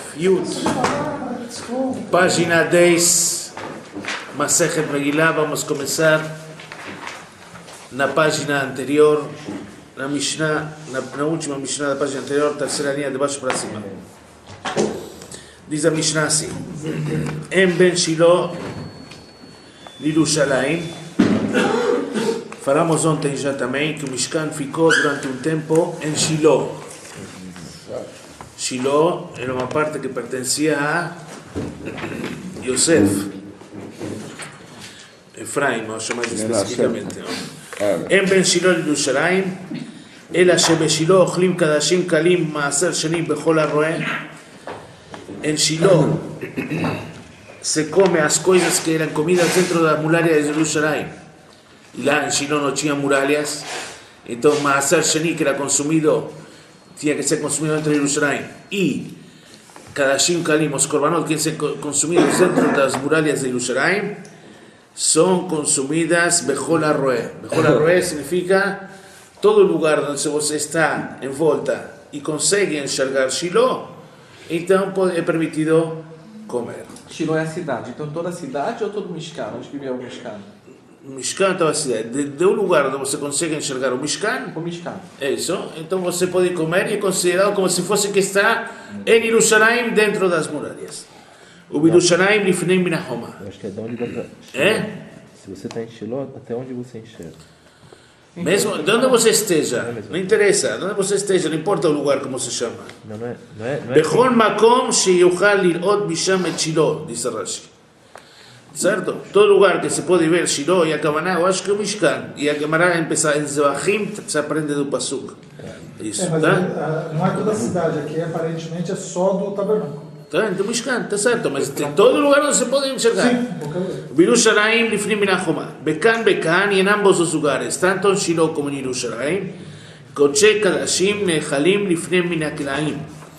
Yud, página 10, Masechet Megillah. Vamos começar na página anterior, na Mishnah, na última Mishnah da página anterior, terceira linha de baixo para cima. Diz a Mishnah assim: Em Ben Shiloh, Yerushalayim. Falamos ontem já também que o Mishkan ficou durante um tempo em Shiloh. Shiloh era uma parte que pertencia a Yosef, Efraim, vamos chamar especificamente. Em Ben Shiloh Yerushalayim, אלא שבשילה אוכלים קדשים קלים מעשר שנים בכל הרואה. En Shiloh se come as coisas que eran comidas dentro das muralhas de Jerusalém. E lá em Shiloh não tinha muralhas, então Maaser Sheni, que era consumido, tinha que ser consumido dentro de Jerusalém. E Kadashim Kalim, os korbanot que são consumidos dentro das muralhas de Jerusalém, são consumidas Bechol HaRoeh. Bechol HaRoeh significa todo lugar onde você está em volta e consegue enxergar Shiloh, então é permitido comer. Shiloh é a cidade, então toda a cidade ou todo o Mishkan? Onde vivia o Mishkan? O Mishkan estava a cidade. De um lugar onde você consegue enxergar o Mishkan, é isso, então você pode comer e é considerado como se fosse que está em Jerusalém, dentro das muralhas. O Yerushalayim lifnei min ha'homa. Eu acho que é de onde dá pra... Se você está em Shiloh, até onde você enxerga? Mesmo de onde você esteja, não interessa, de onde você esteja, não importa o lugar como se chama. Não é. Bechol makom sheyuchal lirot misham et Shiloh, diz Rashi. Certo? Todo lugar que se pode ver Shiloh e a Kavaná, eu acho que é o Mishkan. E a Gemara empezar em Zevachim, se aprende do Pasuk. Isso, mas tá? Não é toda a cidade aqui, aparentemente é só do tabernáculo. Tá, então Mishkan, tá certo, mas tem todo lugar onde se pode enxergar. Sim, Yerushalayim lifnim min ha'homa. Bekan, e em ambos os lugares, tanto em Shiloh como em Yerushalayim, Koche Kadashim nechalim lifnim min ha'kilaim.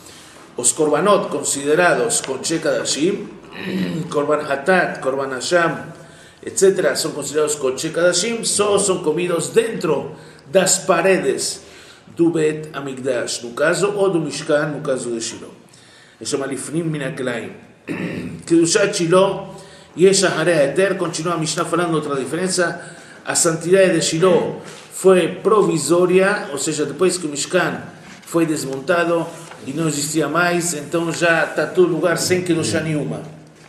Os korbanot considerados Koche Kadashim, Korban Hatat, Korban Hasham, etc., são considerados Koche Kadashim, só são comidos dentro das paredes do Bet Amigdash, no caso, ou do Mishkan, no caso de Shiloh. Chama Lifnim min ha'kilaim. Kedushat Shiloh yesh aharei heter. Continua a Mishnah falando outra diferença. A santidade de Shiloh foi provisória, ou seja, depois que o Mishkan foi desmontado e não existia mais, então já está todo lugar sem Kedushá nenhuma.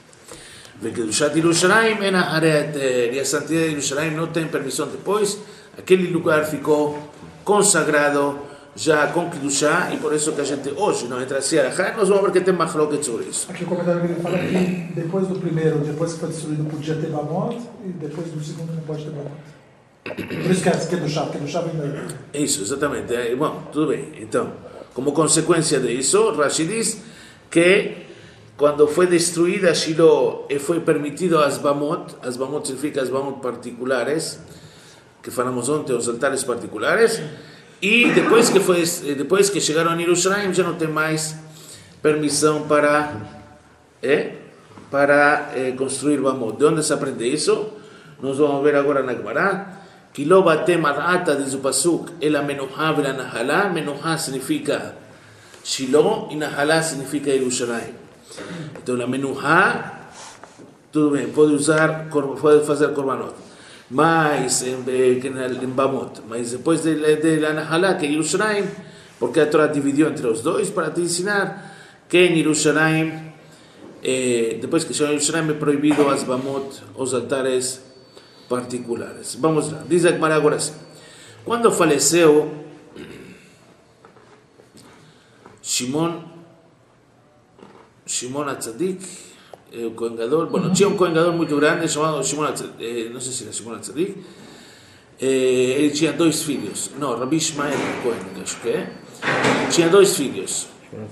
Kedushat Yerushalayim en aharei heter. E a santidade de Yerushalayim não tem permissão depois. Aquele lugar ficou consagrado já com Kedushá, e por isso que a gente hoje não entra assim a Arachá. Nós vamos ver que tem machloket sobre isso. Aqui o comentário que ele fala que depois do primeiro, depois que foi destruído, podia ter Bamot, e depois do segundo não pode ter Bamot. Por isso que é Kedushá vem daí. Isso, exatamente. Bom, tudo bem. Então, como consequência disso, Rashi diz que quando foi destruída Shiloh e foi permitido as Bamot significa as Bamot particulares, que falamos ontem, os altares particulares. E depois que chegaram a Yerushalayim, já não tem mais permissão para construir Bamot. De onde se aprende isso? Nós vamos ver agora na Gemara. Que lo batem ad'ata, diz o Pasuk, ela menuhá vela nahalá. Menuhá significa Shiloh e nahalá significa Yerushalayim. Então, a menuhá, tudo bem, pode fazer korbanot. Mas em Bamot, mas depois de la Nahalá, que é Yerushalayim, porque a Torá dividiu entre os dois para te ensinar que em Yerushalayim, depois que chegou em Yerushalayim, é proibido as Bamot, os altares particulares. Vamos lá, diz a Gemara agora assim: quando faleceu Shimon HaTzadik, o Kohen Gadol, tinha um Kohen Gadol muito grande chamado Shimon HaTzadik, não sei se era Shimon HaTzadik, ele tinha dois filhos, não, Rabbi Ishmael Kohen, acho que é, tinha dois filhos,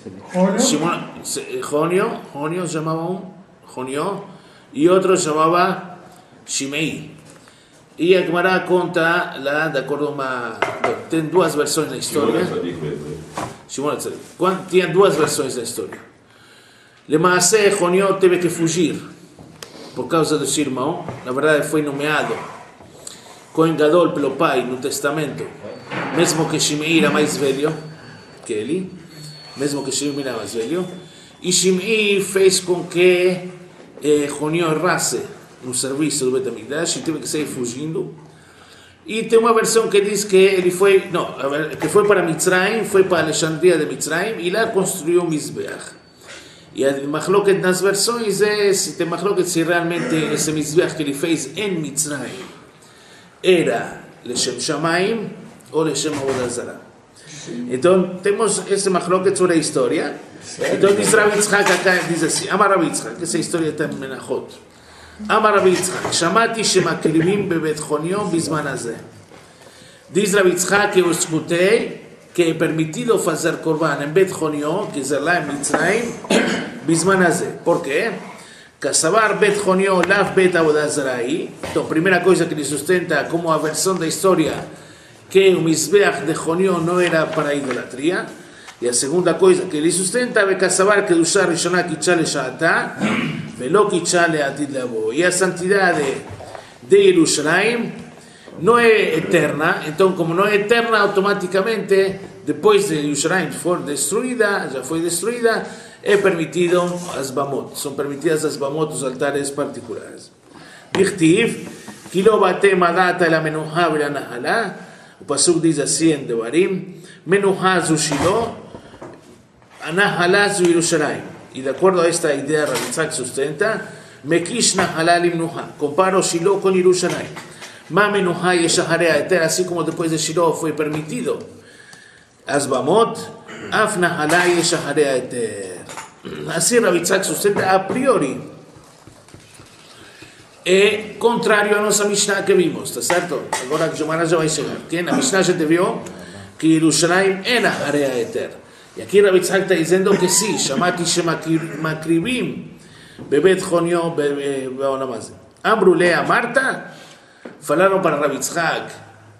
Jonio chamava um, Jonio, e outro chamava Shimei. E a Gemara conta lá, de acordo com tem duas versões na história, Shimon HaTzadik, tinha duas versões na história. Lemaasé, Jonio teve que fugir por causa do seu irmão. Na verdade, foi nomeado Kohen Gadol pelo pai no testamento, mesmo que Shimei era mais velho que ele, mesmo que Shimei era mais velho. E Shimei fez com que Joniel errasse no serviço do Betamigdash e teve que sair fugindo. E tem uma versão que diz que ele foi, que foi para Mitzrayim, foi para Alexandria de Mitzrayim e lá construiu o Mizbeach. E a machloket nas versões tem machloket se realmente esse Mizbeach que ele fez em Mitzrayim era Leshem Shamayim ou Leshem Avodah Zarah. Então temos esse machloket sobre a história. Então diz Rav Yitzchak acá, diz assim, Amar Rav Yitzchak, essa história está em Menachot. Amar Rav Yitzchak, שמעתי שמקריבים בבית חוניו בזמן הזה. Diz Rav Yitzchak que eu escutei que é permitido fazer korban em Bet Honio, que é lá em Mitzrayim, בזמן הזה. Por quê? Casabar Bet Honio, lav Bet Avodah Zarah. Então, primeira coisa que ele sustenta como a versão da história que o Mizbeach de Honio não era para idolatria. E a segunda coisa que ele sustenta é casabar que Kedusha Rishonah Kitcha Le'Sha'atah Velo Kitcha Le'Atid Lavo. E a santidade de Yerushalayim não é eterna, então como não é eterna, automaticamente, depois de Yerushalayim já foi destruída, é permitido as bamot, são permitidas as bamot, os altares particulares. Dichtiv, ki lo batem adata la menuha vela nahala, o pasuk diz assim em Devarim, menuha zu Shilo, nahala zu Yerushalayim. E de acordo a esta ideia, Rav Yitzchak sustenta, mekish nahala limnuha, comparo Shilo com Yerushalayim. Mamenuha yeshaharea eter, así como después de Shiloh foi permitido as bamot, af nahala yeshaharea eter. Así Rav Yitzchak sustenta a priori. É contrário à nossa Mishnah que vimos, está certo? Agora que Jomara já vai chegar. Que na Mishnah já te viu que Yerushalayim é naharea eter. E aqui Rav Yitzchak está dizendo que sim, chamati shemakrivim bebet chonio be'olam hazeh. Amru lea Marta, falaram para Rav Yitzchak,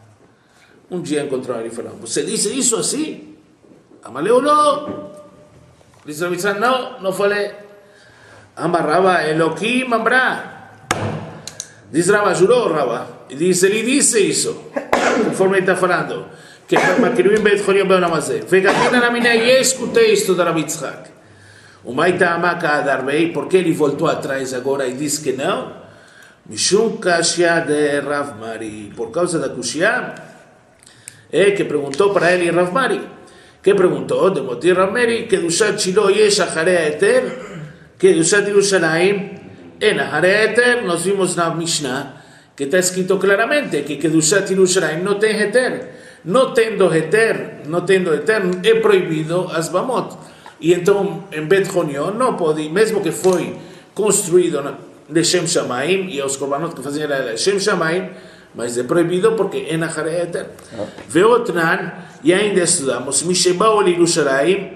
dia encontraram e falaram, você disse isso assim? Amaleu não. Disse Rav Yitzchak, não falei. Amar Rava, Elohim Amra. Diz Rava, jurou Rava. E disse, ele disse isso, conforme ele está falando, que Makrivim beit cholim be'olam hazeh. Vegatina na mina, e escutei isto da Rav Yitzchak. O Maita Amaka Adarbei, porque ele voltou atrás agora e disse que não? Mishum Kashya de Rav Mari, por causa da Kushya, que perguntou para ele Rav Mari, que perguntou, de motir Rav Mari, Kedushat Shiloh yesh acharei eter, Kedushat Yerushalayim en acharei eter. Nós vimos na Mishnah, que está escrito claramente, que Kedushat Yerushalayim não tem eter, não tendo eter, é proibido as bamot. E então, em Bet Honio, não pode, mesmo que foi construído Leshem Shamayim, e os korbanot que faziam era Leshem Shamayim, mas é proibido porque é Nacharei Eter. Veotnan, e ainda estudamos, Mishebao Yerushalayim,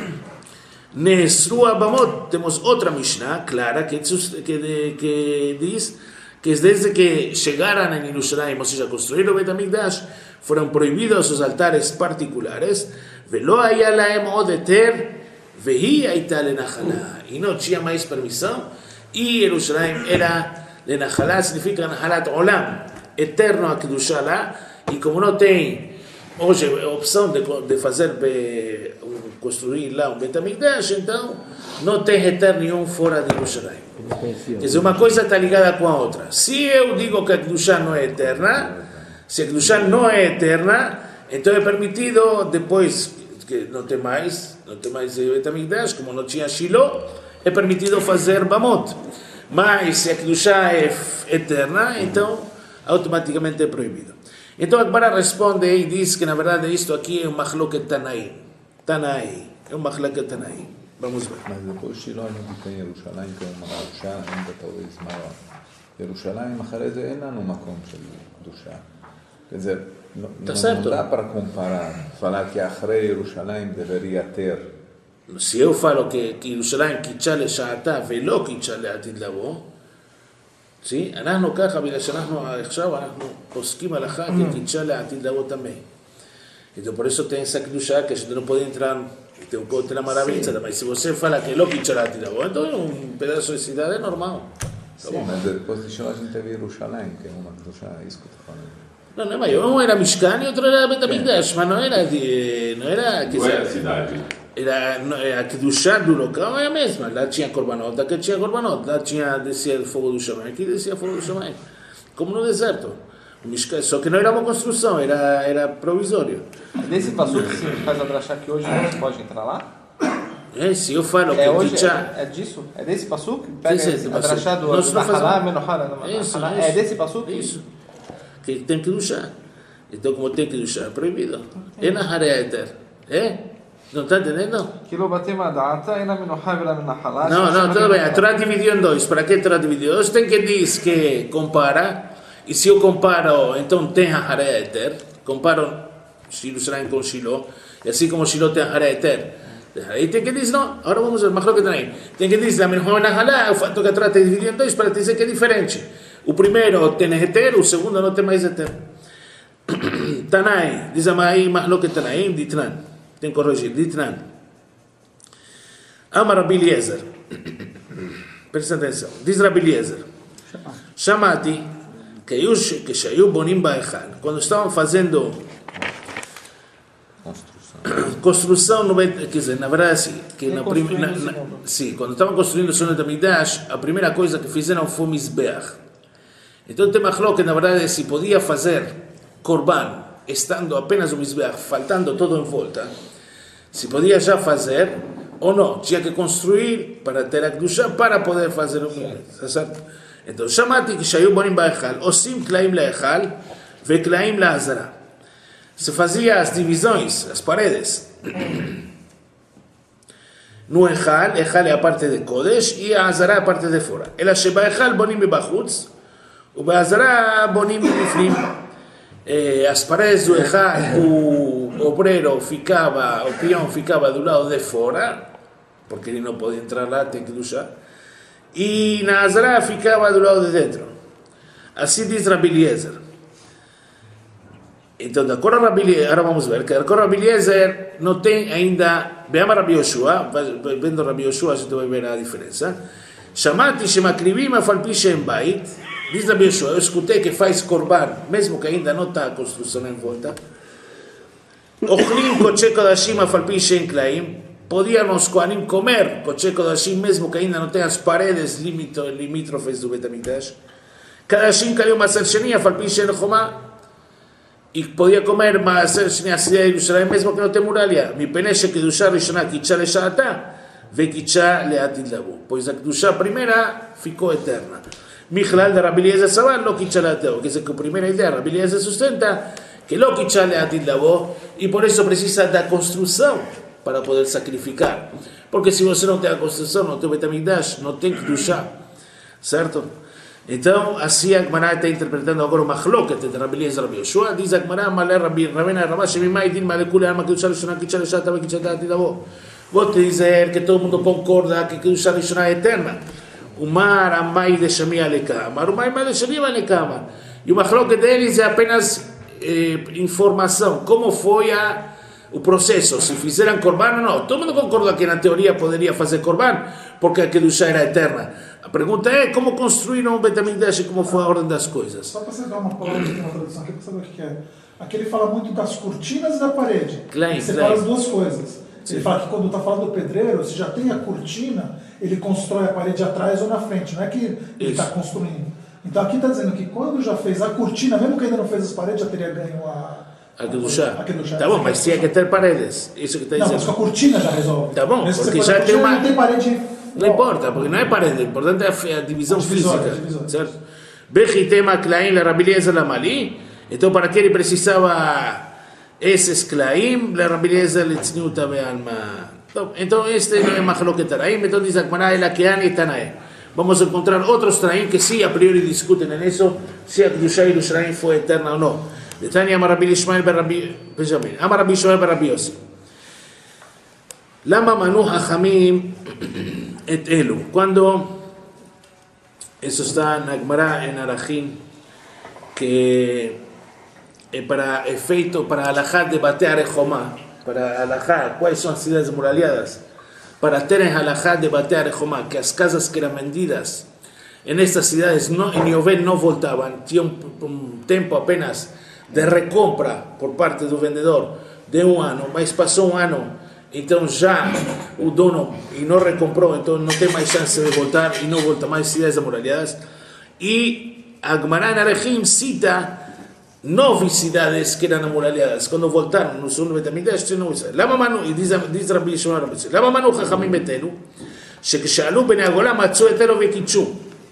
Nesru Abamot. Temos outra Mishnah clara que diz que desde que chegaram em Yerushalayim, ou seja, construíram o Betamigdash, foram proibidos os altares particulares, Velo haya lahem od eter, vehi aita lenachalá, e não tinha mais permissão. E Yerushalayim era Lenachalá, significa Nahalat Olam, eterno a Kedushá lá, e como não tem hoje a opção de fazer, construir lá um Betamigdash, então não tem eterno nenhum fora de Yerushalayim. Quer dizer, uma coisa está ligada com a outra. Se eu digo que a Kedushá não é eterna, se a Kedushá não é eterna, então é permitido, depois que não tem mais Betamigdash, como não tinha Shiloh, é permitido fazer bamot. Mas se a Kedushá é eterna, então automaticamente é proibido. Então a Gemara responde e diz que na verdade isto aqui é um machloket Tanaim. É um machloket Tanaim. Vamos ver. Mas depois Shiloh não tem Yerushalayim, que é uma Kedushá ainda talvez maior. Yerushalayim, אחרי זה אין לנו מקום של קדושה. Quer dizer, não dá para comparar, falar que אחרי ירושלים deveria ter. Se eu falo que Yerushalayim קידשה לשעתה ולא קידשה לעתיד לבוא, אנחנו ככה, בגלל שאנחנו עכשיו פוסקים הלכה כקידשה לעתיד לבוא תמי. Então por isso tem essa Kedushá que a gente não pode entrar, tem um conto na maravilha, mas se você fala que não קידשה לעתיד לבוא, então é um pedaço de cidade normal. Sim, mas depois de Shiloh a gente teve Yerushalayim, que é uma Kedushá, isso que eu estou falando. Não, mas um era Mishkan e outro era Betamigdash, mas não era cidade. a Kedushá do local é a mesma. Lá tinha Korbanot, aqui tinha Korbanot. Lá descia o fogo do Shamayim, aqui descia o fogo do Shamayim. Como no deserto. Só que não era uma construção, era provisório. Nesse passo que você faz a drachá que hoje não se pode entrar lá? Se eu falo que hoje é disso? É desse passo que pega a drachá do Nahalá, Menohalá, é desse passo? Isso. Que tem que duchar. Então, como tem que duchar, é proibido. É na Hareater. Não está entendendo? Não, tudo bem. A Torá dividiu em dois. Para que a Torá dividiu? Deus tem que dizer que compara. E se eu comparo, então tem a Hareater. Comparo Jerusalém com Shiloh. E assim como Shiloh tem a Hareater. Aí tem que dizer, não, agora vamos ver, Machlok Tanaim. Tem que dizer, a Menhom Nahalá, o fato que a Torá está dividida em dois para dizer que é diferente. O primeiro tem Heter, o segundo não tem mais Heter. Tanai, diz a Machlok Tanaim, Ditnan. Tem que corrigir, Ditnan. Amar Rabi Eliezer. Presta atenção. Diz Rabi Eliezer. Chamati, que Shayu Bonim Ba'echal. Quando estavam fazendo construção, quer dizer, na verdade, assim, que quando estavam construindo o Shonot HaMikdash, a primeira coisa que fizeram foi o Mizbeach. Então tem machlok que na verdade se podia fazer Korban, estando apenas o Mizbeach, faltando todo em volta, se podia já fazer ou não, tinha que construir para ter a Kedushá para poder fazer o Mizbeach, certo? Então, chamati que Shayu Bonim Ba'echal, Osim Klaim La'echal, Ve Klaim La'azara. Se fazia as divisões, as paredes. No Echal é a parte de Kodesh e a Azara é a parte de fora. Ela Sheba Echal bonim bebachutz, o Be'azara bonim befrim. As paredes do Echal, o obreiro ficava, o peão ficava do lado de fora, porque ele não podia entrar lá, tem que duchar. E na Azara ficava do lado de dentro. Assim diz Rabi Eliezer. Então, de acordo a Rabi Eliezer, agora vamos ver, que de acordo a Rabi Eliezer não tem ainda, veamos Rabi Yoshua, vendo Rabi Yoshua, a gente vai ver a diferença. Chamati shemakrivim afalpi shem bait, diz Rabi Yoshua, eu escutei que faz korban, mesmo que ainda não está a construção em volta. Ochlim koche kodashim afalpi shem klaim, podiam os kohanim comer koche kodashim, mesmo que ainda não tem as paredes limítrofes do Bet HaMikdash. Kadashim kaliu maser sheni afalpi shem chomah, e podia comer Maaser Sheni a cidade de Jerusalém, mesmo que não tem muralha. Mi peneche Kedushá Rishonah Kitchá Leshatá, ve Kitchá Leatid Lavu. Pois a Kedushá primeira ficou eterna. Michlal de Rabi Eliezer Savar, lo Kitchá Leatid. Quer dizer que a primeira ideia, Rabi Eliezer sustenta que lo Kitchá Leatid Lavu, e por isso precisa da construção para poder sacrificar. Porque se você não tem a construção, não tem o Bet HaMikdash, não tem Kedushá. Certo? Então, assim a Gemara está interpretando agora o Machloket de Rabi Eliezer e Rabi Yoshua. Diz a Gemara, Malé Rabena Rabá, Shemimai Din Malekule Alma Kedushá Rishonah Kitchá Leshatá Ve Kitchá Leatid Lavu. Vou te dizer que todo mundo concorda que Kedushá Rishonah é eterna. O mar, a mai de Shemia Lekama. O mai de Shemia Lekama. E o Machloket deles é apenas informação. Como foi o processo? Se fizeram Korban ou não. Todo mundo concorda que na teoria poderia fazer Korban, porque a Kedushá era eterna. A pergunta é como construíram o Bet HaMikdash e como foi a ordem das coisas. Só para você dar uma palavra aqui na tradução, aqui para saber o que é. Aqui ele fala muito das cortinas e da parede. Ele separa as duas coisas. Ele fala que quando está falando do pedreiro, se já tem a cortina, ele constrói a parede atrás ou na frente. Não é que ele está construindo. Então aqui está dizendo que quando já fez a cortina, mesmo que ainda não fez as paredes, já teria ganho a Kedushá. Tá bom, mas tinha que ter paredes. Isso que está dizendo. Não, mas com a cortina já resolve. Tá bom, porque já tem uma... Não tem parede... Não importa, porque não é parede, o importante é a divisão física. Certo? Bechitema Klaim la Rabi Eliezer la Mali. Então, para que ele precisava esses Klaim, la Rabi Eliezer le tzniuta be'alma. Então, este é Machloket Tanaim. Então, diz a Gemara, ela Keani e Tanaim. Vamos encontrar outros Tanaim que sim, a priori discutem nisso, se a Kedushá e Yerushalayim foi eterna ou não. De Tani Amar Rabi Ishmael ben Rabi, Benjamin. Amar Rabi Ishmael ben Rabi Yossi. Lama manu hachamim et elu. Cuando eso está en Agmará, en Arachim, que para efeito, para alajá de batear Ejomá, para alajá, ¿cuáles son las ciudades muraliadas? Para tener alajá de batear Ejomá, que las casas que eran vendidas en estas ciudades en Yovel no voltaban, tinha un tiempo apenas de recompra por parte del vendedor de un año, mas pasó un año então já o dono e não recomprou, então não tem mais chance de voltar e não volta mais cidades amuralhadas. E a Gemara em Arechim cita 9 cidades que eram amuralhadas. Quando voltaram no segundo Beit HaMikdash, tinha 9 cidades. למה מנו, diz Rabbi Shimon Rabbi Yosi, למה מנו חכמים בתנו, שכשאלו בני הגולה מצאו את אלו וקידשו.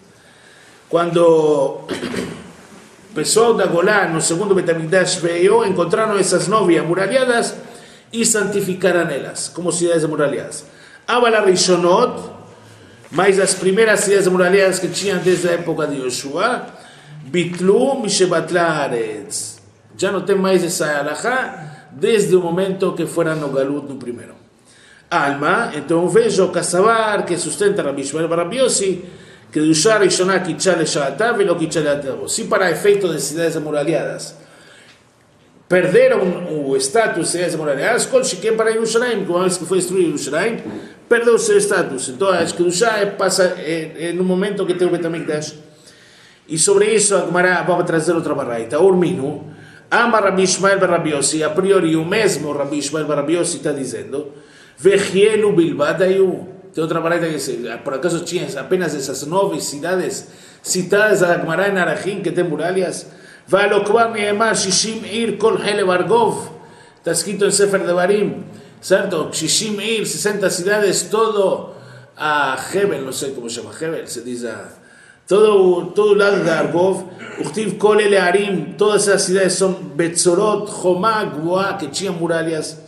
Quando o pessoal da Golá, no segundo Beit HaMikdash, veio, encontraram essas 9 amuralhadas e santificaram elas, como cidades amuralhadas. Abala Rishonot, mas as primeiras cidades amuralhadas que tinham desde a época de Yoshua, Bitlu Mishebatla Aretz. Já não tem mais essa alahá desde o momento que foram no Galut no primeiro. Alma, então vejo Kassavar, que sustenta Rabbi Ishmael bar Rabbi Yossi, que Kedusha Rishonah Kitcha Leshalata velo Kitcha Leatavo. Se para efeito de cidades amuralhadas perderam o status de cidades amuralhadas, Kol Shikem para Yerushalayim, uma vez que foi destruído Yerushalayim, perdeu o seu status. Então a Kedusha passa no momento que tem o Beit HaMikdash. E sobre isso a Gemara vai trazer outra baraita. Urminu, ama Rabbi Ishmael bar Rabbi Yossi, a priori o mesmo Rabbi Ishmael bar Rabbi Yossi está dizendo, Vechielu bilbadayu. Tem outra baraita que diz, por acaso tinha apenas essas 9 cidades citadas a Gemara em Arachim que tem muralhas? Valokvar Neemar Shishim Ir Kol Helev Argov. Está escrito em Sefer Devarim, certo? Shishim Ir, 60 cidades, todo a Hebel, não sei como se chama Hebel, se diz a... Todo o lado de Argov, Uchtiv Kol Ele Arim, todas essas cidades são Betzorot, Jomá, Gboá, que tinham muralhas.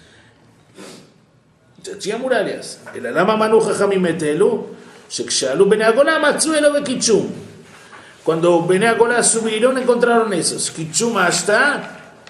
tinha muralhas. אלא למה מנו חכמים את אלו? שכשאלו בני הגולה מצאו אלו וקידשום. Cuando Bnei Agolá subieron encontraron esos. Kichum hasta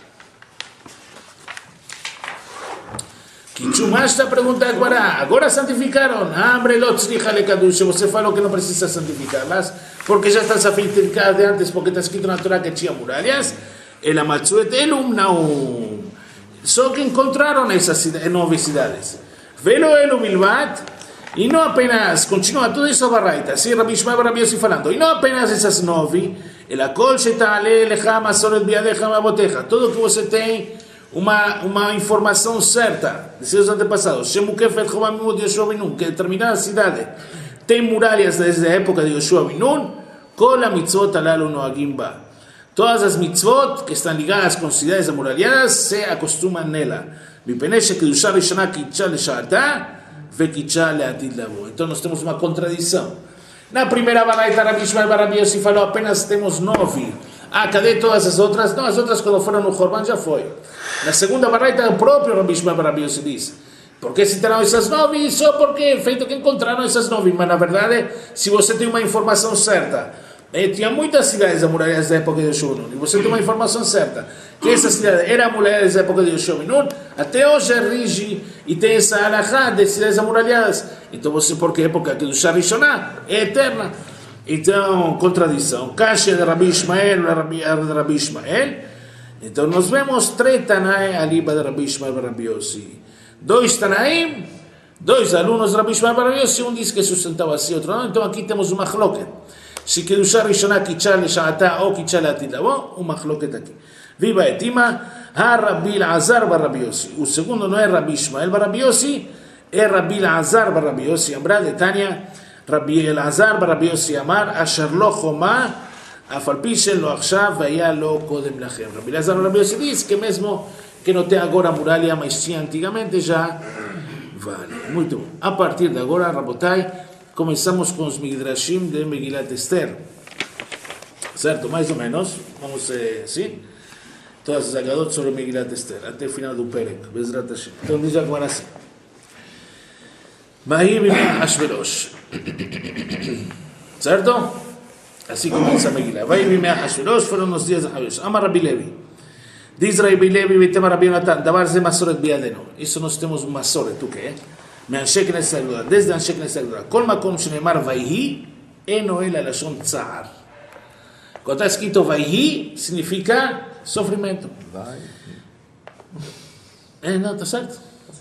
pregunta agora. Agora santificaron. Hambre lo tzricha le kadush. Você falou que não precisa santificarlas porque já están santificadas de antes porque está escrito na Torá que tinha muralhas. El amatzuet elum naum. Só que encontraram essas 9 cidades. Velo elum ilvat. E não apenas, continua tudo isso a barraita, assim Rabbi Ishmael bar Rabbi Yossi falando, e não apenas essas 9, ela kol sheta'ale lecha masoret biadecha me'avotecha, tudo que você tem uma informação certa de seus antepassados, shemukefet chova mimut Yoshua ben Nun, que determinada cidade tem muralhas desde a época de Yoshua ben Nun, kol ha-mitzvot alalu noagim ba. Todas as mitzvot que estão ligadas com cidades amuralhadas se acostumam nela. Mipnei shekedusha rishona kitcha lesha'ata, então nós temos uma contradição. Na primeira baraita, Rabbi Ishmael bar Rabbi Yossi falou apenas temos 9. Cadê todas as outras? Não, as outras quando foram no Corban já foi. Na segunda baraita, o próprio Rabbi Ishmael bar Rabbi Yossi diz: por que citaram essas 9? Só porque feito que encontraram essas 9. Mas na verdade, se você tem uma informação certa, tinha muitas cidades amuralhadas da época de Yoshua ben Nun, e você tem uma informação certa que essa cidade era amuralhada da época de Yoshua ben Nun, até hoje rige e tem essa alahá de cidades amuralhadas. Então você, por quê? Porque a Kedusha Rishonah é eterna. Então, contradição. Kasha de Rabbi Ishmael, de Rabbi Ishmael. Então nós vemos 3 Tanaim ali de Rabbi Ishmael bar Rabbi Yossi. 2 Tanaim, 2 alunos de Rabbi Ishmael bar Rabbi Yossi, um diz que sustentava assim, outro não. Então aqui temos uma machloket. Se Kedusha Rishonah kitcha lesha'ata ou kitcha le'atid lavo, uma machloket aqui. Viva etima, Rabbi Elazar bar Rabbi Yossi. O segundo não é Rabbi Ishmael bar Rabbi Yossi, é Rabbi Elazar bar Rabbi Yossi. Amra de Tanya, Rabbi Elazar bar Rabbi Yossi amar, asher lo choma, אף על פי שלא עכשיו והיה לו קודם לכם. Rabbi Elazar bar Rabbi Yossi diz que mesmo que não tem agora muralha, mas tinha antigamente já vale. Muito bom. A partir de agora, Rabotai, começamos com os Midrashim de Megilat Esther. Certo? Mais ou menos. Vamos, sim? Todas as agadot sobre Megilat Esther, até o final do Perek. Bezrat Hashem. Então diz agora assim. Mahir bimei Hashverosh. Certo? Assim começa a Megillah. Mahir bimei Hashverosh foram nos dias de Hashverosh. Amar Rabbi Levi. Diz Rabbi Levi, Vitema Rabbi Yonatan, Davar ze Masoret biadenu. Isso nós temos Masoret, o quê? מאנשי כנסת הגדולה, desde אנשי כנסת הגדולה, כל מקום שנאמר ויהי, אינו אלא לשון צער. Quando está escrito ויהי, significa sofrimento. Não, está certo?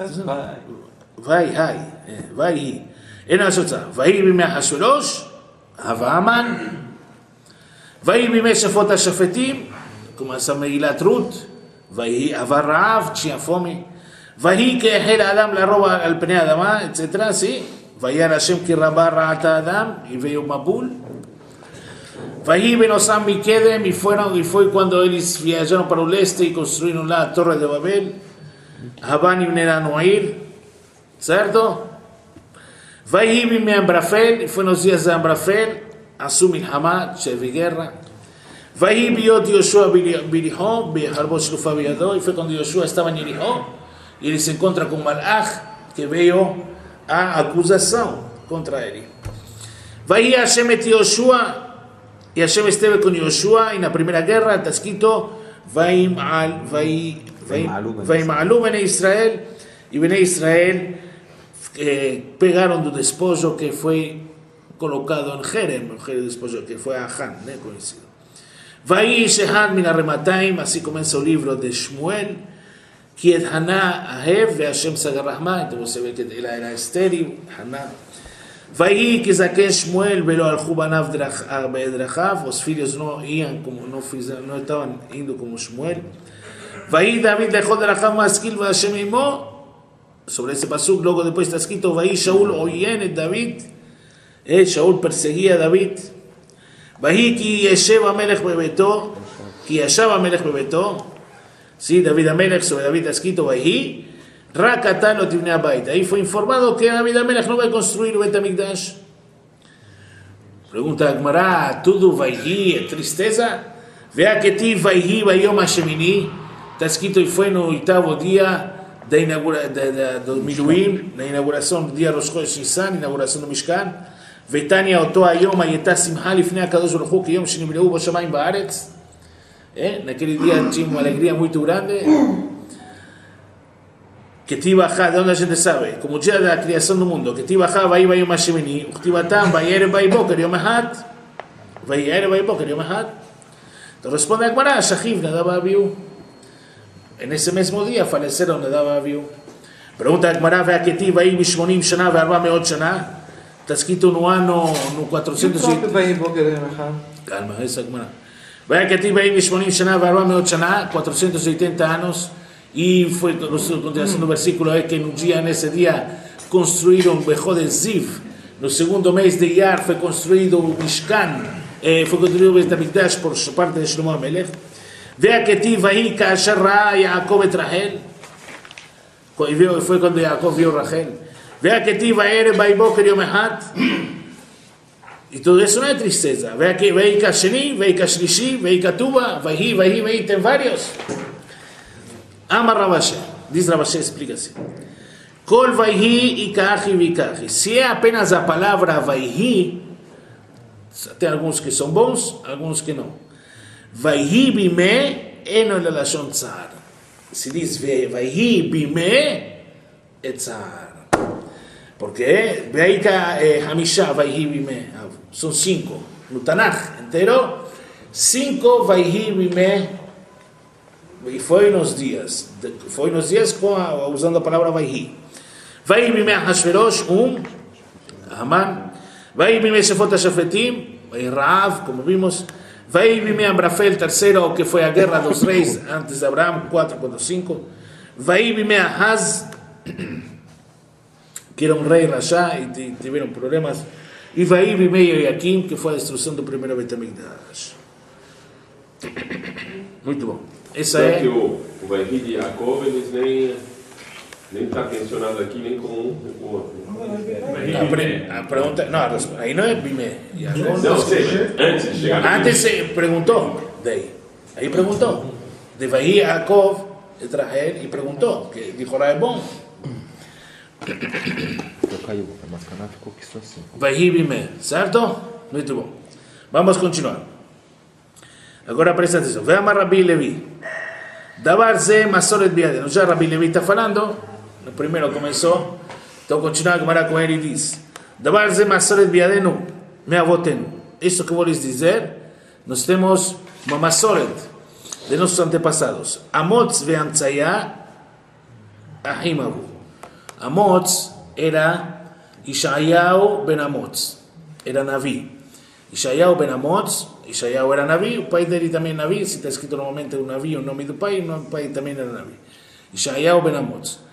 ויהי. אינו לשון צער. ויהי בימי אחשוורוש, הווה המן. ויהי בימי שפוט השפטים, כמו עשה מגילת רות, ויהי הווה רעב, tinha fome. Vahi que el Adam la roba al pene Adama, etc. Sí. Vayar Hashem ki rabá ra'ata Adam y veo Mabul. Vahi benosam mikedem y fue cuando ellos viajaron para el este y construyeron la torre de Babel. Haban y Noair, ¿cierto? Vahi bime Ambrafel y fue en los días de Ambrafel. Asumil Hamad, Chevi Guerra. Vahi biot Yoshua Birihó, Beharbo Shlufa Biadó, y fue cuando Yoshua estaba en Yerihó y él se encuentra con Malach que veo a acusación contra él. Vahi Hashem et Yoshua, y Hashem esteve con Yoshua en la primera guerra, está escrito Vaim Ma'alú Bene Israel, y Bene Israel pegaron del despojo que fue colocado en Jerem, el despojo que fue a Han, conocido. Vahi Shehan min Aremataim, así comienza el libro de Shmuel, Kiet Haná Ahev, ve Hashem Sagarrahma, entonces se ve que él era estéril, Haná. Vahi Kizaken Shmuel, velo al Jubanav Bedrachav, los filhos no estaban indo como Shmuel. Vahi David dejó de Rachav Maskil, va Hashem Imo, sobre ese pasuk, luego después está escrito, Vahi Shaul oyen et David, Shaul perseguía a David. Vahi ki yesheva melech bebeto, ki yashava melech bebeto. Sí, David Amelech, sobre David está escrito Vahi, Rakatan lo tibne abayt. Ahí fue informado que David Amelech no va a construir Bet Hamikdash. Pregunta Agmará, tudo Vahi es tristeza. Vea que ti Vahi Vayom Hashemini, está escrito y fue en el 8º día de Miluim, la inauguración día Rosh Chodesh Nisan, inauguración del Mishkan. ותניא אותו היום הייתה שמחה לפני הקדוש ברוך הוא כיום שנמלאו בו שמיים בארץ. Naquele dia tinha uma alegria muito grande. Que te bajá, de onde a gente sabe, como o dia da criação do mundo, que te bajá, vai Yom Hashemini, Uchtibatam, vai Erev, vai Boker, Yom Ahad, vai Erev, vai Boker, Yom Ahad. Então responde a Gemara, Shachiv, Nadav Avihu. En ese mesmo dia faleceram Nadav Avihu. Pergunta a Gemara, vea que te vai 80 שנה ו400 שנה. Está escrito no ano, no 400... Calma, essa Gemara. Vea que te vai 80 שנה ו400 שנה, 480 anos. Y fue continuación del versículo que en un día, en ese día, construyeron Bejod de Ziv. En el segundo mes de Iyar fue construido Mishkan, fue construido Bet Hamikdash por parte de Shlomo Amelech. Vea que ti vaí kasher ra'a Yaakov et Rachel. Fue cuando Jacob vio Rachel. Vea que ti va'erev va'boker Yom Echad. Y todo eso no es tristeza. Vea que vaí kasheni, vaí kashlishi, vaí katuba, vaí, ten varios. Ama Rabashe, dice Rabashe, explica así. Kol vaihi y kaji vikaji. Si es apenas la palabra vaihi, hay algunos que son bons, algunos que no. Vaihi bime, eno el lashon tzar. Si dice vaihi bime, etzar. Porque veika hamisha vaihi bime, son 5. Nutanach entero, 5 vaihi bime. Y fue unos días usando la palabra Vaihi. Vaihi bime Hashverosh, Haman. Vaihi bime Shefot HaShafetim, Raab, como vimos. Vaihi bime Amrafel, tercero, que fue a guerra de los reyes antes de Abraham, 4, 5. Vaihi bime Ahaz, que era un rey Rasha y tuvieron problemas. Y Vaihi bime Yoyakim, que fue la destrucción del primer Bet Hamikdash. Muito bom. Essa é que o Vaihi de Yaakov, eles nem está mencionado aqui nem com um nem com o outro. A pergunta, não, aí não é Bimé. Não, seja, antes de chegar. Antes se perguntou, daí. Aí perguntou. De Vaihi Yaakov, Etrahel, e perguntou, que de Jorá é bom. Vaihi Bimé, certo? Muito bom. Vamos continuar. Agora presta atenção. Veamos Rabbi Levi. Davar ze masoret biadenu. Já Rabbi Levi está falando. O primeiro começou. Então continua a Gemara com ele e diz: Davar ze masoret biadenu. Me avotenu. Isso que vou lhes dizer. Nós temos uma masoret de nossos antepassados. Amotz ve'amtzaya ahimavu. Amotz era Ishayahu ben Amotz. Era Navi. Ishayahu ben Amotz. Ishayahu era Naví, o pai dele também Naví, se está escrito normalmente um Naví, o nome do pai também era Naví. Ishayahu ben Amotz.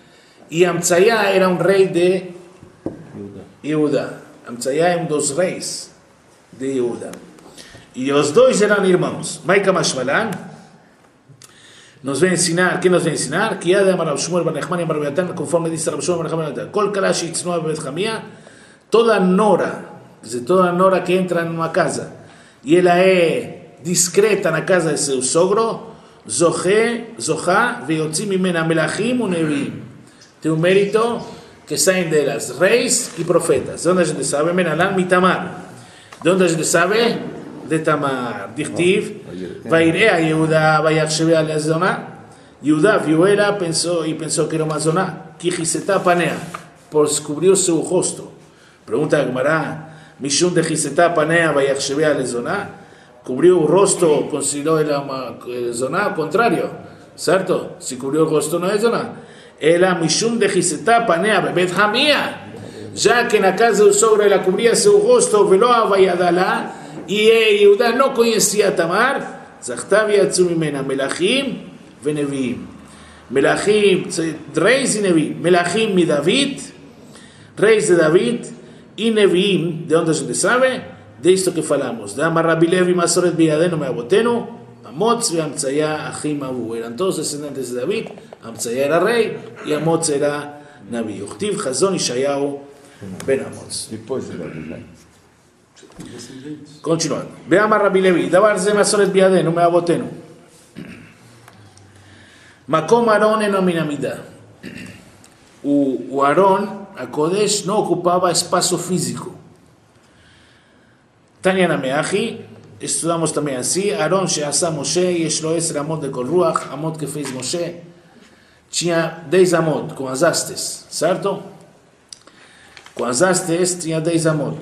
y Amtzaya era un rey de Yehuda. Amtzaya es un dos reyes de Yehuda. Y los dos eran hermanos. Maika Mashmalan nos va a enseñar, ¿qué nos va a enseñar? Que ya de Amar Shmuel Bar Nechmani Bar Beatan, conforme dice Rab Shmuel Bar Nechmani, Kol Kalash Yitznoa Bet Jamia, toda nora que entra en una casa y ella es discreta en la casa de su sogro, Zoha, Veyotzim Mimena Melachim Unevim. Tiene un mérito que salen de las reyes y profetas. ¿De dónde la gente sabe? Menalan Mitamar. ¿De dónde la gente sabe? De Tamar. Dichtiv, Vairea Yehuda, Vayachsheve al Zona. Yehuda vio ella y pensó que era una zona. Kijiseta Panea, por descubrir su rostro. Pregunta a Gemara. Mishun de Jiseta Panea Vayachsheve al Zona, cubrió el rostro, consideró el zona, al contrario, ¿cierto? Si cubrió el rostro no es zona. Era Mishun de Jiseta Panea Bebet Jamia, ya que en la casa del sogro la cubría su rostro, Veloa Vayadala, y Yehuda no conocía a Tamar, Zachtav Yatzumimena, Melachim Venevim. Melachim, reyes y Nevim. Melachim mi David, reyes de David, y Neviim, ¿de dónde se sabe? De esto que falamos. De Amar Rabbi Levi Masoret Biyadenu Me'abotenu, Amotz y Amtzaya Achim Abu. Eran todos descendientes de David. Amtzaya era rey y Amotz era Naví. Uchtiv Chazon Ishayahu Ben Amotz. Continuando. Ve Amar Rabbi Levi, Davar Ze Masoret Biyadenu Me'abotenu. Makom Aron eno min Amidah. O Aron, a Kodesh, no ocupaba espacio físico. Tanya Nameachi, estudamos también así, Aron she'asa Moshe, yeshlo 10 amot de kol ruach, amot que fez Moshe, tinha 10 amot, com as hastes, certo? Com as hastes tinha 10 amot.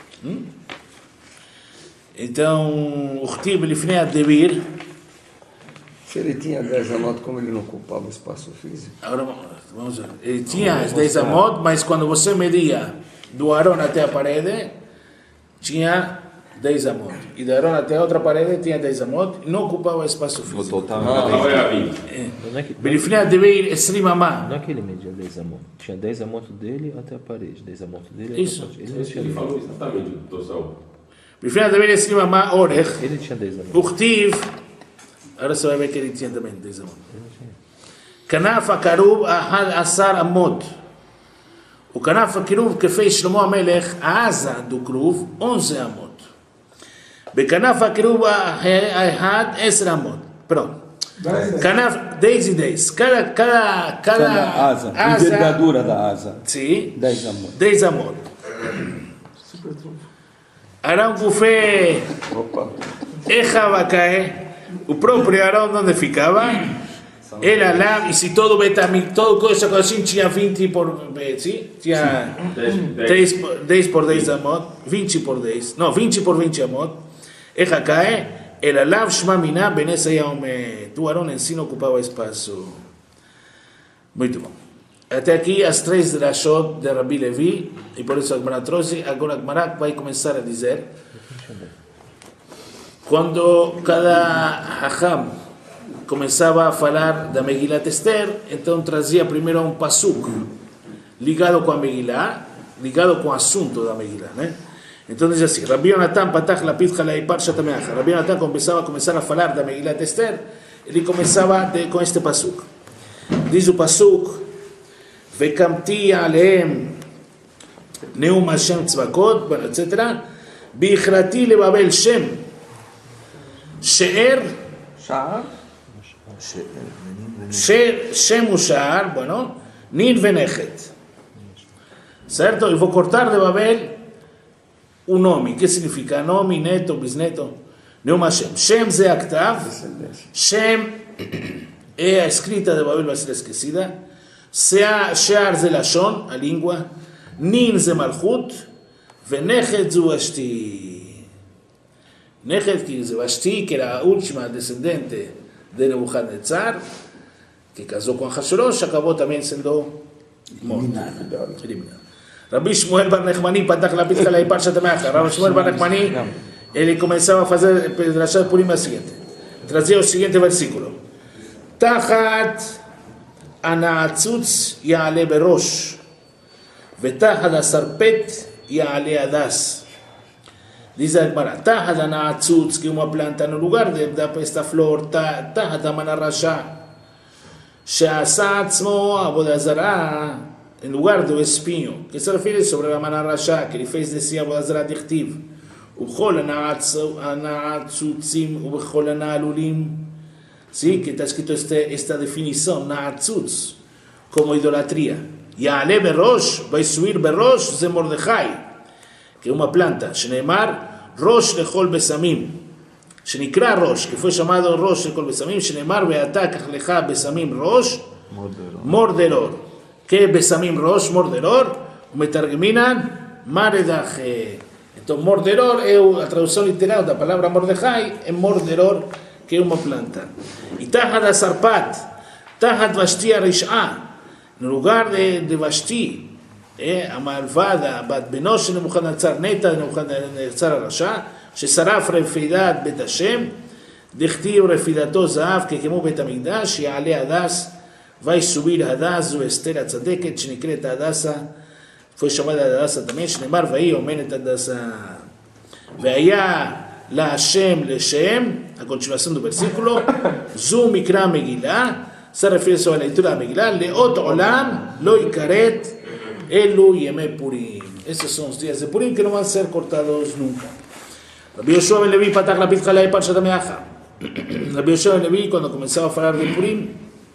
Então, o Chtib Lifnei Adebir. Se ele tinha 10 amot, como ele não ocupava espaço físico? Agora, vamos ver. Ele tinha as 10 amot, mas quando você media do Aron até a parede, tinha 10 amot. E da Aron até a outra parede, tinha 10 amot, e não ocupava espaço físico. No total, não era 20. Belifnei Adebir, Esrim Amá. Não é que ele media 10 amot. Tinha 10 amot dele até a parede. 10 amot dele Isso. até a parede. Ele falou exatamente do total. Belifnei Adebir, Esrim Amá, Orech. Ele tinha 10 amot. Uchtiv. Agora você vai ver que ele tinha também 10 amot. Kanaf HaKarub Ahad Asar Amot. O Kanaf HaKarub que fez Shlomo HaMelech, a asa do Kruv, 11 amot. Bekanaf HaKarub Ahad 10 amot. Pronto. Kanaf 10 e 10. Cada asa. Envergadura da asa. Sim. 10 amot. 10 amot. Arão Gufé. Ejavacae. O próprio Arão onde ficava? Era lá, e se todo Betamik, todo coisa assim, tinha 20 por. Sim? Tinha 10 por 10 amot, 20 por 10. Não, 20 por 20 amot. Ejavacae. Era lá, Shmamina, Benessa Yaume. Tu Arão em si não ocupava espaço. Muito bom. Até aqui as 3 drashot de Rabbi Levi, e por isso a Gemara trouxe. Agora a Gemara vai começar a dizer. Quando cada Hacham começava a falar da Megilat Esther, então trazia primeiro um pasuk ligado com a Megillah, ligado com o assunto da Megillah, né? Então diz assim: Rabbi Yonatan patach lapid chalei parshat hameacha. Rabbi Yonatan começava a falar da Megilat Esther, ele começava com este pasuk. Diz o pasuk: Vekamti aleem neum Hashem tzvakot, etc. Bichrati lebabel Shem. She'er, Shem o Sha'ar, bueno, Nin Venechet. Certo? Eu vou cortar de Babel o nome. Que significa? Nome, neto, bisneto. Neum Hashem. Shem ze Aktav. Shem é a escrita de Babel, vai ser esquecida. She'ar ze Lashon, a língua. Nin ze Malchut. Venechet zu Ashti. Nechet, que diz Vashti, que era a última descendente de Nebuchadnezzar, que casou com Hashverosh, acabou também sendo morta. Rabbi Shmuel Bar Nechmani, patach lapid chalei parshat hameacha. Rabbi Shmuel Bar Nechmani, ele começava a fazer Drashat Purim a seguinte. Trazia o seguinte versículo. Tachat הנעצוץ יעלה בראש, ותחת הסרפת יעלה הדס. Dice el Gemara, תחת הנעצוץ, que una planta en lugar de esta flor, תחת המן הרשע, שעשה עצמו עבודה זרה, en lugar de espino, que se refiere sobre la man הרשע, que le fez decir עבודה זרה דכתיב, ובכל הנעצוצים ובכל הנעלולים. Sí, que está escrito esta definición, Na'atzutz, como idolatría. Ya'ale berosh, va a subir berosh de Mordejai, que es una planta. Shenemar, rosh lechol besamim. Shenikra rosh, que fue llamado rosh lechol besamim. Shenemar, be'atak lecha besamim rosh, morderor. ¿Qué es besamim rosh, morderor? Metargeminan, maredaje. Entonces, morderor es la traducción literal de la palabra Mordejai, es morderor, que es una planta. Y Tajat Asarpat, Tajat Vashti Arish'a, en lugar de Vashti, a malvada, Bat Benosh de Nebuchadnezzar, neta de Nebuchadnezzar Arashá, ששרף רפידת בית השם, דכתיב רפידתו זהב ככמו בית המקדש, יעלה הדס, ויסוביל הדס, זו אסתר הצדקת, שנקראת הדסה, fue llamada הדסה también, שנאמר, והיא אומנת הדסה. והיה la Hashem le Shem, a continuación del versículo, Zu Mikra Megillah, se refiere a la lectura de Megillah, Leot Olam, Lo Ikaret, Elu Yeme Purim. Esos son los días de Purim que no van a ser cortados nunca. Rabbi Yoshua ben Levi patach la pitcha la Parshat HaMeacha. Rabbi Yoshua ben Levi, cuando comenzaba a hablar de Purim,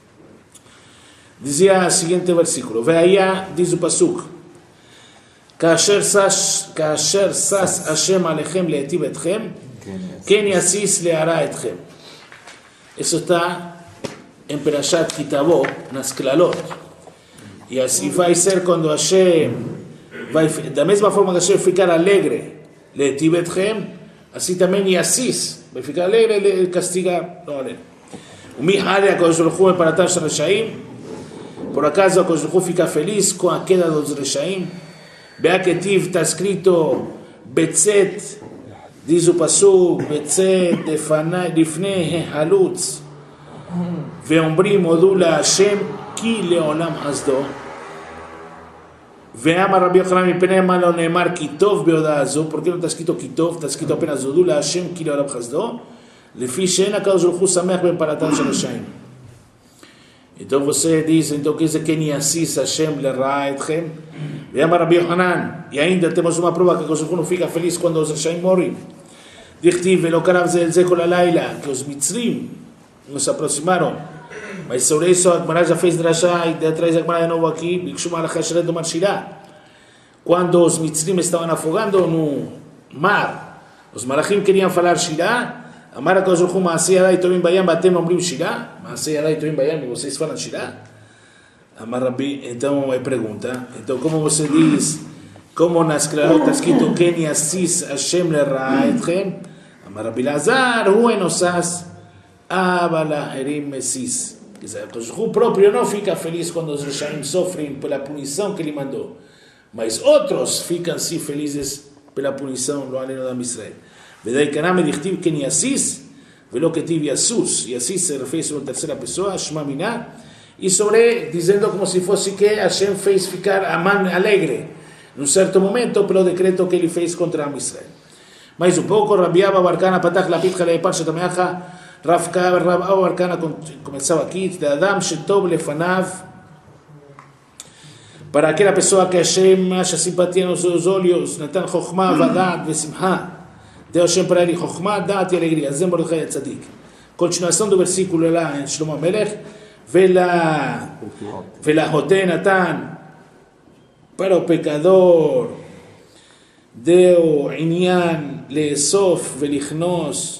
decía el siguiente versículo, Veaya, dice el pasuk, כאשר שש השם עליכם להיטיב אתכם, כן יסיס להרע אתכם. Eso está en Perashat Kitabo, en las Klalot. Y así va a ser cuando Hashem, de la misma forma que Hashem ficar alegre, להיטיב אתכם, así también Yasis, va a ficar alegre, le castiga, no vale. ומי חדה הקדוש ברוך הוא מפרתם של רשעים? Por acaso הקדוש ברוך הוא fica feliz con la queda de los רשעים? Vea que Tiv está escrito Betzet, dice su pasuk, Betzet Lifnei Halutz, Veombrim Odula Hashem Ki Leolam Hasdo. Veama Rabbi Yochanan mi pene malo neemar Kitov beoda azo. ¿Por qué no está escrito Kitov? Está escrito apenas Odula Hashem Ki Leolam Hasdo. Lefi she'en HaKadosh Baruch Hu sameach ben paratan shel Hashem. Entonces você diz, então que dice que ni Yasis Hashem lerá etchem. Veamos Rabbi Yochanan, y ainda temos uma prova que o Kosovo não fica feliz quando os Reshaim morrem. Dichtiv, velo karav zel kol halayla, que os Mitzrim nos aproximaram. Mas sobre isso a Gemara já fez drashá, e de atrás a Gemara de novo aqui, bikshum alachá sheret do Marshirá. Quando os Mitzrim estavam afogando no mar, os Malachim queriam falar Shirá, Amar HaKadosh Baruch Hu, Maaseh Yadai Tovim Bayam, batem ombrim Shirá, Maaseh Yadai Tovim Bayam, e vocês falam Shirá? Amar Rabbi, então é pergunta, então como você diz, como nas Klalot está escrito, Ken Yasis Hashem lerá etchem, Amar Rabbi Lazar, hu enosas, abala herim mesis. Quer dizer, o próprio não fica feliz quando os Reshaim sofrem pela punição que ele mandou, mas outros ficam sim felizes pela punição do aleno da Israel. Vedai kaname dichtiv Ken Yasis, velo ketiv Yasus, Yasis se refere a uma terceira pessoa, Shema Minah, y sobre, diciendo como si fuese que Hashem fez ficar a man alegre en un cierto momento, pero decreto que él fez contra Israel. Mais un poco, Rabbi Abba Barcana patach la pitcha le Parshat HaMeacha, Rabbi Abba Barcana comenzaba aquí, de Adam Shetov lefanav, para aquela pessoa que Hashem haya simpatía nos seus olhos, Natan Chokhmah, Vadat, Vesimha, deu Hashem para ele Chokhmah, Daat e alegria, Zem Mordechai Tzadik. Continuação do versículo lá em Shlomo HaMelech, Vela Joté Natán para o pecador deu Inyan Leesof Velichnos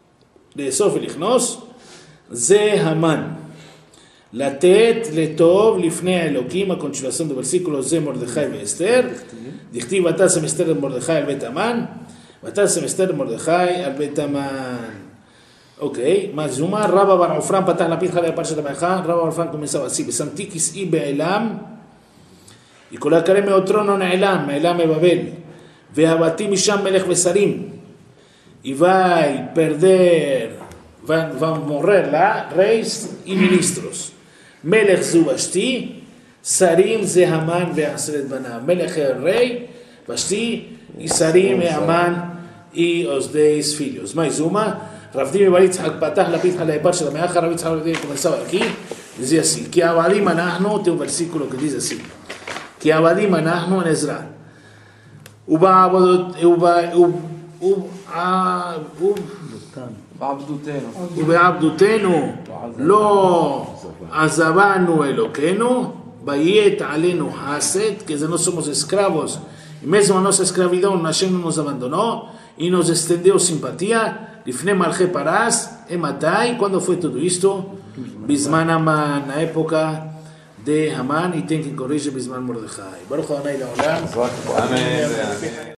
Ze Haman Latet Letov Lifnei Elokim. A continuación del versículo Ze Mordechai ve Esther Dichtiv Vatasem Esther Mordechai al Bet Haman Vatasem Esther Mordechai al Bet Haman. Ok, Mazuma, Rabba Bar Ofran patach la pitcha de Parshat HaMeacha. Rabba Bar Ofran comenzaba así, Besamti kis'i be'elam, y colocaré mi trono en Elam Babel, ve'abati misham melech vesarim, y va a perder, van a morrer la reyes y ministros. Melech zu Vashti, Sarim ze Haman ve'aseret banav. Melech é o rei, Vashti, e Sarim é Haman e os 10 filhos. Mais uma, Rav Dimi bar Yitzhak patach lapit halaipar shel Meacha. Rav Yitzhak começava aqui, dizia assim, que avadim anachnu, tem um versículo que diz assim, que avadim anachnu en Ezra. ובעבדותנו לא עזבנו אלוקינו, ויית עלינו חסד, que no somos esclavos, y mesmo a nuestra esclavitud Hashem no nos abandonó y nos extendió simpatía. לפני מלכי פרס, מתי? ¿Cuándo fue todo esto? בזמן המן, la época de Haman, y ten que corregir בזמן מרדכי. ברוך ה' לעולם.